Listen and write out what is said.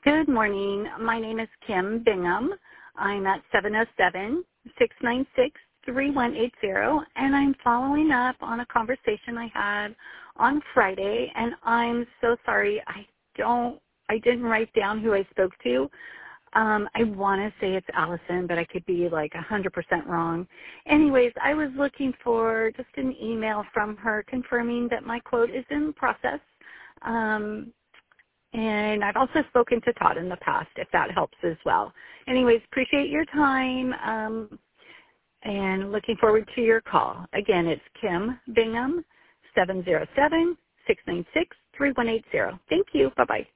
Good morning. My name is Kim Bingham. I'm at 707-696-3180, and I'm following up on a conversation I had on Friday, and I'm so sorry. I didn't write down who I spoke to. I want to say it's Allison, but I could be like 100% wrong. Anyways, I was looking for just an email from her confirming that my quote is in process. And I've also spoken to Todd in the past, if that helps as well. Anyways, appreciate your time, and looking forward to your call. Again, it's Kim Bingham, 707-696-3180. Thank you. Bye-bye.